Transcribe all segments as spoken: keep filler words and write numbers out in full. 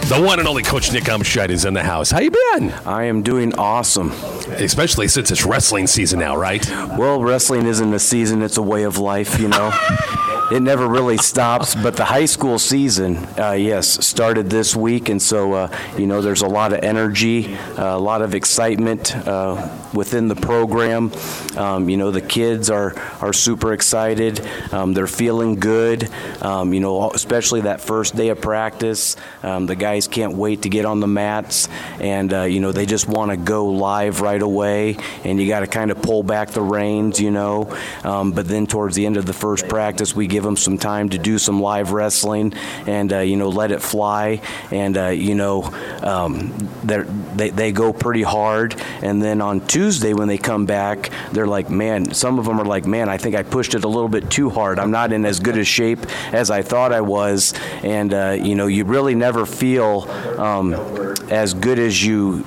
The one and only Coach Nick Umscheid is in the house. How you been? I am doing awesome. Especially since it's wrestling season now, right? Well, wrestling isn't a season, it's a way of life, you know. It never really stops, but the high school season, uh, yes, started this week, and so, uh, you know, there's a lot of energy, uh, a lot of excitement uh, within the program. Um, you know, the kids are, are super excited. Um, they're feeling good, um, you know, especially that first day of practice. Um, the guys can't wait to get on the mats, and, uh, you know, they just want to go live right away, and you got to kind of pull back the reins, you know. Um, but then towards the end of the first practice, we give them some time to do some live wrestling and, uh, you know, let it fly. And, uh, you know, um, they they go pretty hard. And then on Tuesday when they come back, they're like, man, some of them are like, man, I think I pushed it a little bit too hard. I'm not in as good a shape as I thought I was. And, uh, you know, you really never feel um, as good as you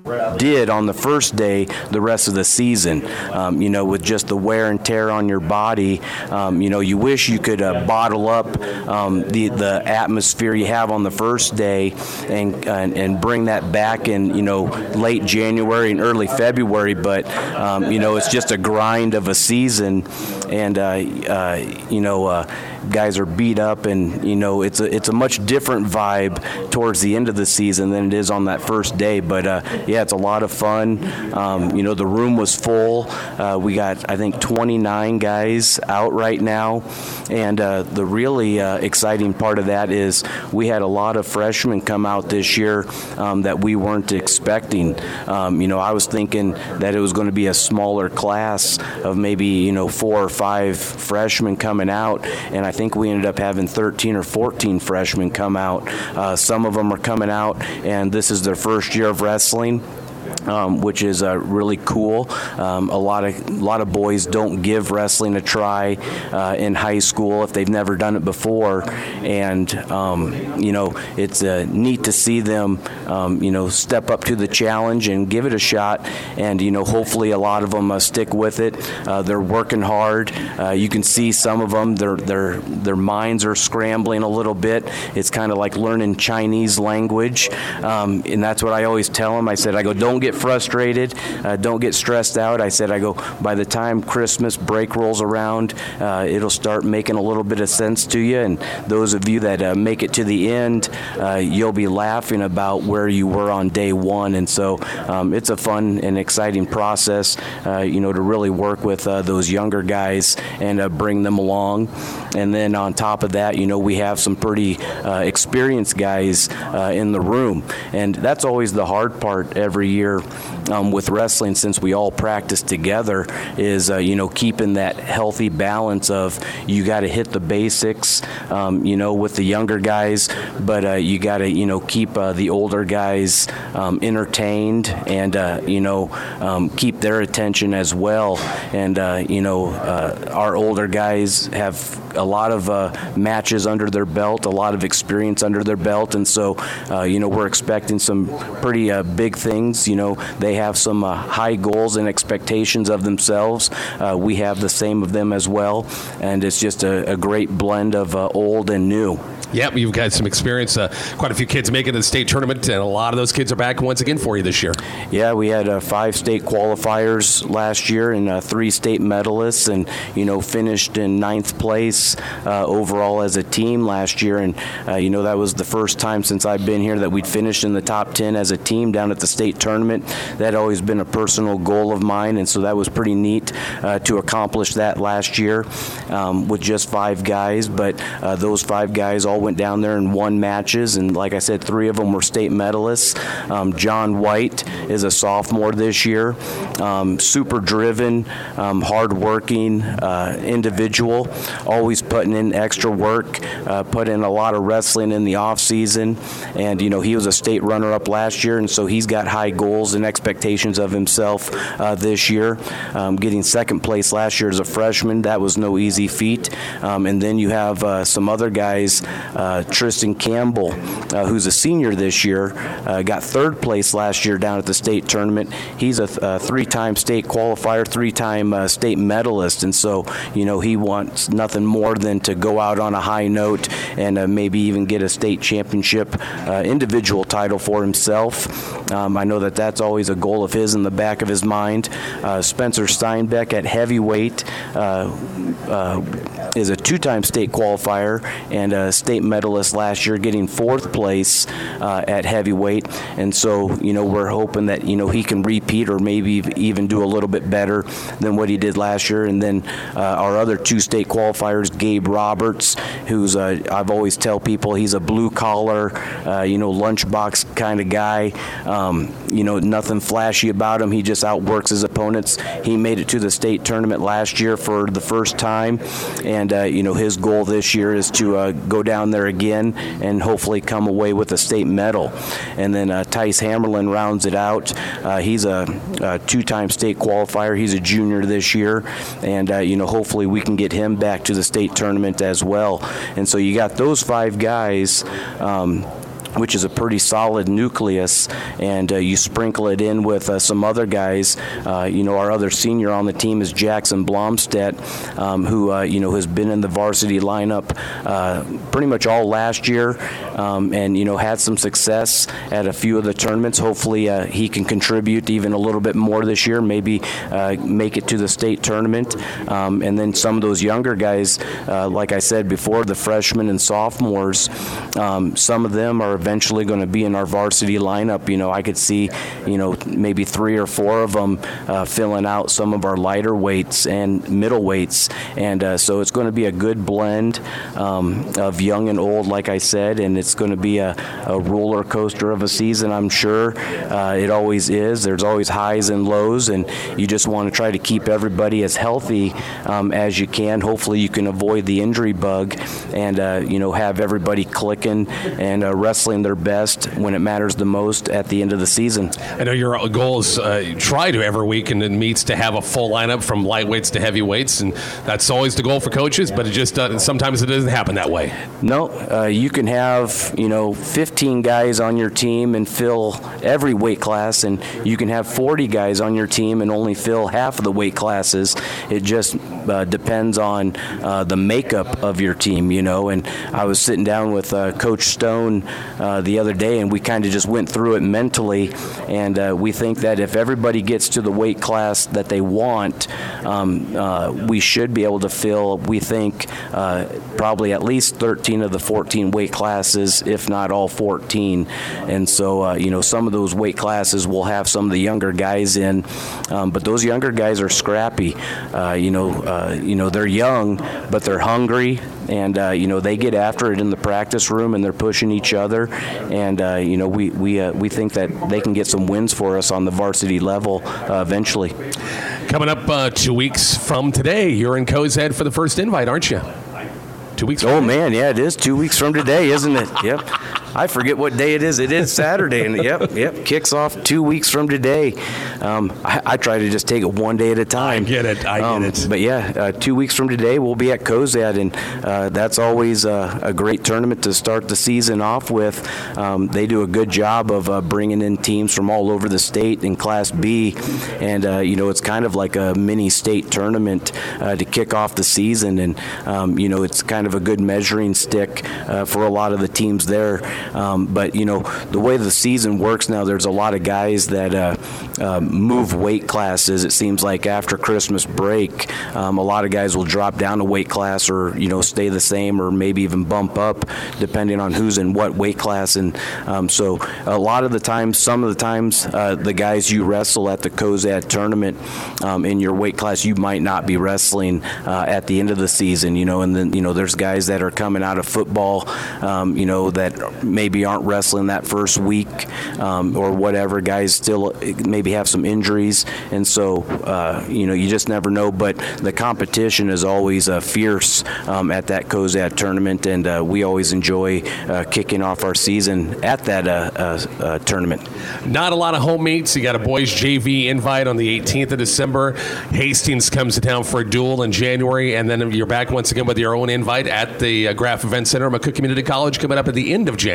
did on the first day the rest of the season, um, you know, with just the wear and tear on your body. Um, you know, you wish you could uh, bottle up um, the the atmosphere you have on the first day and, and and bring that back in, you know, late January and early February, but um, you know, it's just a grind of a season, and uh, uh, you know, uh, guys are beat up, and you know, it's a it's a much different vibe towards the end of the season than it is on that first day. But uh, yeah, it's a lot of fun. Um, you know, the room was full. Uh, we got, I think, twenty-nine guys out right now, and uh, the really uh, exciting part of that is we had a lot of freshmen come out this year um, that we weren't expecting. Um, you know, I was thinking that it was going to be a smaller class of maybe, you know, four or five freshmen coming out, and I think we ended up having thirteen or fourteen freshmen come out. Uh, some of them are coming out, and this is their first year of wrestling. Um, which is uh, really cool. Um, a lot of a lot of boys don't give wrestling a try uh, in high school if they've never done it before, and um, you know, it's uh, neat to see them um, you know, step up to the challenge and give it a shot. And you know, hopefully a lot of them uh, stick with it. Uh, they're working hard. Uh, you can see some of them, their their their minds are scrambling a little bit. It's kind of like learning Chinese language, um, and that's what I always tell them. I said, I go, don't get frustrated, uh, don't get stressed out. I said, I go, by the time Christmas break rolls around, uh, it'll start making a little bit of sense to you, and those of you that uh, make it to the end, uh, you'll be laughing about where you were on day one. And so um, it's a fun and exciting process, uh, you know, to really work with uh, those younger guys and uh, bring them along. And then on top of that, you know, we have some pretty uh, experienced guys uh, in the room, and that's always the hard part every year um, with wrestling, since we all practice together, is uh, you know, keeping that healthy balance of you got to hit the basics, um, you know, with the younger guys, but uh, you got to, you know, keep uh, the older guys um, entertained and uh, you know, um, keep their attention as well. And uh, you know, uh, our older guys have a lot of uh, matches under their belt, a lot of experience under their belt, and so uh, you know, we're expecting some pretty uh, big things. You know, they have some uh, high goals and expectations of themselves. Uh, we have the same of them as well, and it's just a, a great blend of uh, old and new. Yep, you've got some experience. Uh, quite a few kids making the state tournament, and a lot of those kids are back once again for you this year. Yeah, we had uh, five state qualifiers last year and uh, three state medalists, and you know, finished in ninth place uh, overall as a team last year. And uh, you know, that was the first time since I've been here that we'd finished in the top ten as a team down at the state tournament. That had always been a personal goal of mine, and so that was pretty neat uh, to accomplish that last year um, with just five guys. But uh, those five guys all went down there and won matches, and like I said, three of them were state medalists. Um, John White is a sophomore this year, um, super driven, um, hard-working uh, individual, always putting in extra work, uh, put in a lot of wrestling in the off season, and you know, he was a state runner-up last year, and so he's got high goals and expectations of himself uh, this year. Um, getting second place last year as a freshman, that was no easy feat. Um, and then you have uh, some other guys. Uh, Tristan Campbell, uh, who's a senior this year, uh, got third place last year down at the state tournament. He's a, th- a three-time state qualifier, three-time uh, state medalist, and so, you know, he wants nothing more more than to go out on a high note and uh, maybe even get a state championship uh, individual title for himself. Um, I know that that's always a goal of his in the back of his mind. Uh, Spencer Steinbeck at heavyweight uh, uh, is a two-time state qualifier and a state medalist last year, getting fourth place uh, at heavyweight. And so, you know, we're hoping that, you know, he can repeat or maybe even do a little bit better than what he did last year. And then uh, our other two state qualifiers, Gabe Roberts, who's uh, I've always tell people he's a blue-collar, uh, you know, lunchbox kind of guy. Um, you know, nothing flashy about him. He just outworks his opponents. He made it to the state tournament last year for the first time, and uh, you know, his goal this year is to uh, go down there again and hopefully come away with a state medal. And then uh, Tice Hammerlin rounds it out. Uh, he's a, a two-time state qualifier. He's a junior this year, and uh, you know, hopefully we can get him back to the state tournament as well. And so you got those five guys, um, which is a pretty solid nucleus, and uh, you sprinkle it in with uh, some other guys. Uh, you know, our other senior on the team is Jackson Blomstedt, um, who, uh, you know, has been in the varsity lineup uh, pretty much all last year, um, and, you know, had some success at a few of the tournaments. Hopefully uh, he can contribute even a little bit more this year, maybe uh, make it to the state tournament. Um, and then some of those younger guys, uh, like I said before, the freshmen and sophomores, um, some of them are eventually going to be in our varsity lineup. You know, I could see, you know, maybe three or four of them uh, filling out some of our lighter weights and middle weights. And uh, so it's going to be a good blend um, of young and old, like I said, and it's going to be a, a roller coaster of a season, I'm sure. Uh, it always is. There's always highs and lows, and you just want to try to keep everybody as healthy um, as you can. Hopefully you can avoid the injury bug and, uh, you know, have everybody clicking and uh, wrestling their best when it matters the most at the end of the season. I know your goal is uh, try to every week and in meets to have a full lineup from lightweights to heavyweights, and that's always the goal for coaches, but it just uh, sometimes it doesn't happen that way. No, uh, you can have, you know, fifteen guys on your team and fill every weight class, and you can have forty guys on your team and only fill half of the weight classes. It just uh, depends on uh, the makeup of your team, you know, and I was sitting down with uh, Coach Stone uh, the other day, and we kind of just went through it mentally, and uh, we think that if everybody gets to the weight class that they want, um, uh, we should be able to fill, we think, uh, probably at least thirteen of the fourteen weight classes, if not all fourteen. And so, uh, you know, some of those weight classes will have some of the younger guys in, um, but those younger guys are scrappy. Uh, you know, uh, you know, they're young, but they're hungry, and uh, you know, they get after it in the practice room, and they're pushing each other. And uh, you know, we we uh, we think that they can get some wins for us on the varsity level uh, eventually. Coming up uh, two weeks from today, you're in Cozad for the first invite, aren't you? Two weeks. From oh today. man, yeah, it is two weeks from today, isn't it? Yep. I forget what day it is. It is Saturday, and yep, yep, kicks off two weeks from today. Um, I, I try to just take it one day at a time. I get it. I um, get it. But yeah, uh, two weeks from today, we'll be at Cozad, and uh, that's always uh, a great tournament to start the season off with. Um, they do a good job of uh, bringing in teams from all over the state in Class B, and uh, you know, it's kind of like a mini state tournament uh, to kick off the season, and um, you know, it's kind of a good measuring stick uh, for a lot of the teams there. Um, but, you know, the way the season works now, there's a lot of guys that uh, uh, move weight classes. It seems like after Christmas break, um, a lot of guys will drop down a weight class or, you know, stay the same or maybe even bump up depending on who's in what weight class. And um, so a lot of the times, some of the times, uh, the guys you wrestle at the Cozad tournament um, in your weight class, you might not be wrestling uh, at the end of the season, you know, and then, you know, there's guys that are coming out of football, um, you know, that maybe aren't wrestling that first week um, or whatever. Guys still maybe have some injuries, and so uh, you know, you just never know. But the competition is always uh, fierce um, at that Cozad tournament, and uh, we always enjoy uh, kicking off our season at that uh, uh, uh, tournament. Not a lot of home meets. You got a boys J V invite on the eighteenth of December. Hastings comes to town for a duel in January, and then you're back once again with your own invite at the uh, Graf Event Center at McCook Community College coming up at the end of January.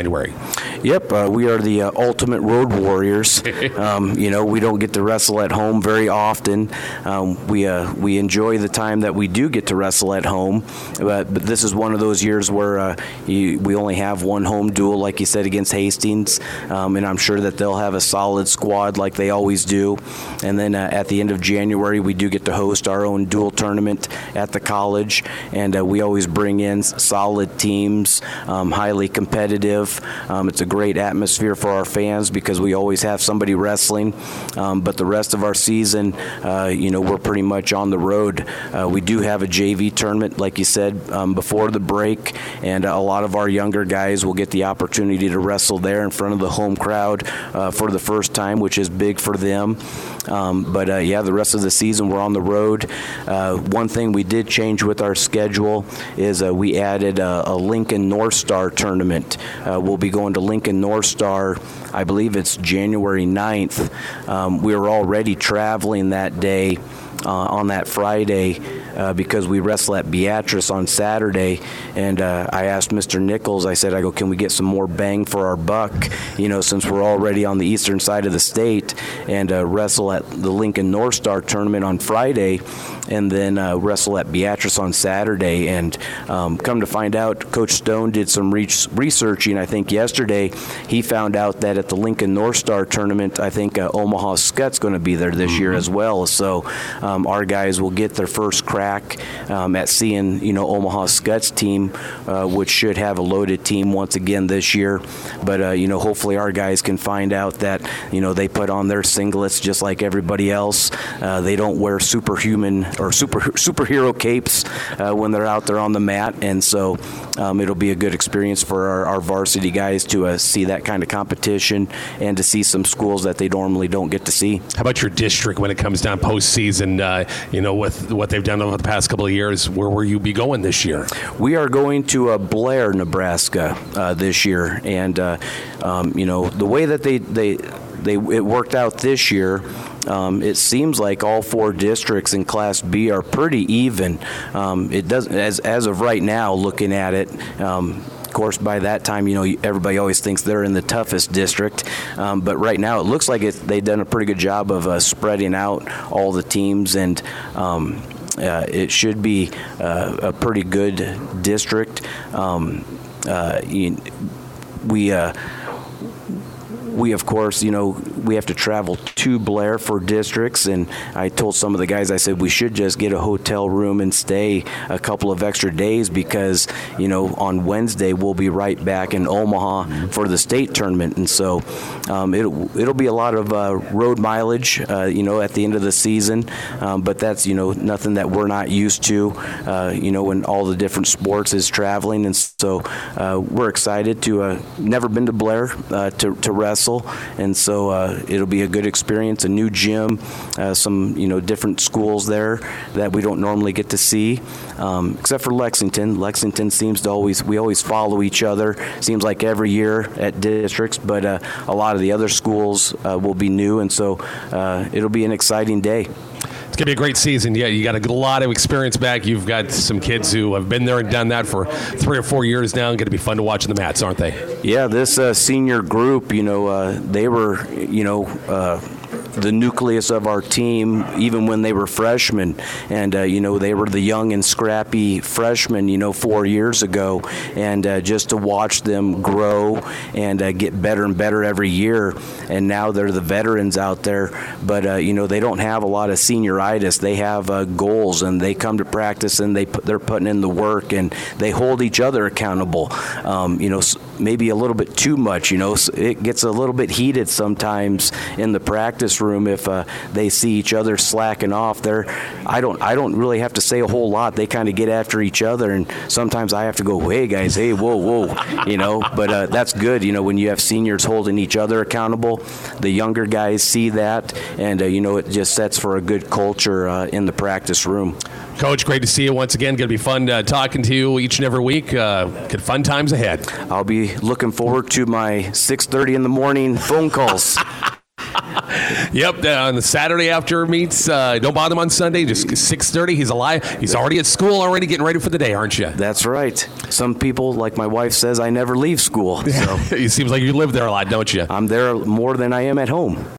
January. Yep, uh, we are the uh, ultimate road warriors. um, you know, we don't get to wrestle at home very often. Um, we uh, we enjoy the time that we do get to wrestle at home, but, but this is one of those years where uh, you, we only have one home duel, like you said, against Hastings, um, and I'm sure that they'll have a solid squad like they always do. And then uh, at the end of January, we do get to host our own dual tournament at the college, and uh, we always bring in solid teams, um, highly competitive. Um, it's a great atmosphere for our fans because we always have somebody wrestling. Um, but the rest of our season, uh, you know, we're pretty much on the road. Uh, we do have a J V tournament, like you said, um, before the break, and a lot of our younger guys will get the opportunity to wrestle there in front of the home crowd uh, for the first time, which is big for them. Um, but, uh, yeah, the rest of the season we're on the road. Uh, one thing we did change with our schedule is uh, we added a, a Lincoln North Star tournament. Uh, we'll be going to Lincoln North Star, I believe it's January ninth. Um, we were already traveling that day uh, on that Friday uh, because we wrestle at Beatrice on Saturday. And uh, I asked Mister Nichols, I said, I go, can we get some more bang for our buck, you know, since we're already on the eastern side of the state, and uh, wrestle at the Lincoln North Star tournament on Friday, and then uh, wrestle at Beatrice on Saturday. And um, come to find out, Coach Stone did some re- researching, I think, yesterday. He found out that at the Lincoln North Star tournament, I think uh, Omaha Scut's going to be there this mm-hmm. year as well. So um, our guys will get their first crack um, at seeing, you know, Omaha Scut's team, uh, which should have a loaded team once again this year. But, uh, you know, hopefully our guys can find out that, you know, they put on their singlets just like everybody else. Uh, they don't wear superhuman or super superhero capes uh, when they're out there on the mat, and so um, it'll be a good experience for our, our varsity guys to uh, see that kind of competition and to see some schools that they normally don't get to see. How about your district when it comes down postseason? Uh, you know, with what they've done over the past couple of years, where will you be going this year? We are going to uh, Blair, Nebraska uh, this year, and uh, um, you know, the way that they they they it worked out this year. Um, it seems like all four districts in Class B are pretty even. Um, it doesn't, as as of right now, looking at it. Um, Of course, by that time, you know, everybody always thinks they're in the toughest district. Um, but right now, it looks like it, they've done a pretty good job of uh, spreading out all the teams, and um, uh, it should be uh, a pretty good district. Um, uh, you, we. Uh, We, of course, you know, we have to travel to Blair for districts, and I told some of the guys, I said, we should just get a hotel room and stay a couple of extra days because, you know, on Wednesday we'll be right back in Omaha for the state tournament. And so um, it'll, it'll be a lot of uh, road mileage, uh, you know, at the end of the season, um, but that's, you know, nothing that we're not used to, uh, you know, in all the different sports is traveling. And so uh, we're excited to, uh, never been to Blair uh, to, to wrestle. And so uh, it'll be a good experience, a new gym, uh, some, you know, different schools there that we don't normally get to see, um, except for Lexington. Lexington seems to always, we always follow each other, seems like every year at districts, but uh, a lot of the other schools uh, will be new, and so uh, it'll be an exciting day. It's going to be a great season. Yeah, you got a lot of experience back. You've got some kids who have been there and done that for three or four years now. Going to be fun to watch on the mats, aren't they? Yeah, this uh, senior group, you know, uh, they were, you know, uh, the nucleus of our team even when they were freshmen, and uh, you know, they were the young and scrappy freshmen, you know, four years ago, and uh, just to watch them grow and uh, get better and better every year, and now they're the veterans out there, but uh, you know, they don't have a lot of senioritis. They have uh, goals, and they come to practice and they put, they're putting in the work, and they hold each other accountable, um, you know, maybe a little bit too much, you know, it gets a little bit heated sometimes in the practice room if uh, they see each other slacking off. There, I don't, I don't really have to say a whole lot. They kind of get after each other, and sometimes I have to go, "Hey guys, hey, whoa, whoa," you know. But uh, that's good, you know, when you have seniors holding each other accountable. The younger guys see that, and uh, you know, it just sets for a good culture uh, in the practice room. Coach, great to see you once again. Going to be fun uh, talking to you each and every week. Uh, good fun times ahead. I'll be looking forward to my six thirty in the morning phone calls. Yep, uh, on the Saturday after meets, uh, don't bother him on Sunday, just six thirty, he's alive. He's already at school, already getting ready for the day, aren't you? That's right. Some people, like my wife says, I never leave school. So It seems like you live there a lot, don't you? I'm there more than I am at home.